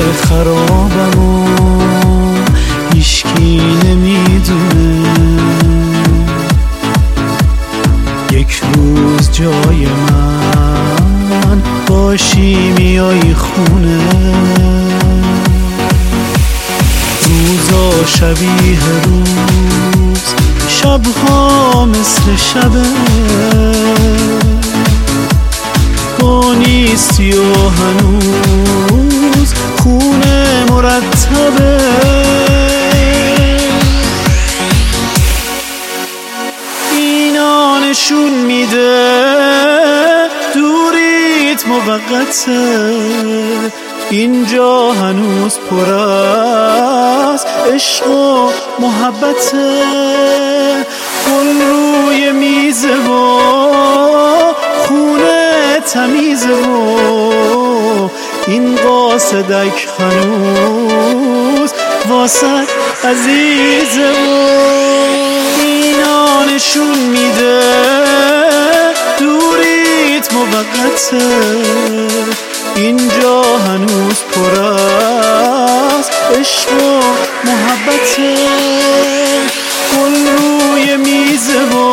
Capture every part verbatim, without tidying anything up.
خرابم و هیچکی نمیدونه. یک روز جای من باشی میای خونه، روزا شبیه روز، شبها مثل شبه. تو نیستی و هنوز خونه مرتبه. اینا نشون میده دوریت موقته، اینجا هنوز پر از عشق و محبته. گل روی میزه و خونه تمیزه و این قاصدک هنوز واسه عزیزه. و اینا نشون میده دوریت موقته، اینجا هنوز پر از عشق و محبته. گل روی میزه و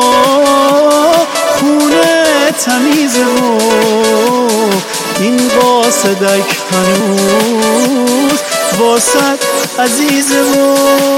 خونه تمیزه و این قاصدک هنوز واسه عزیزه. و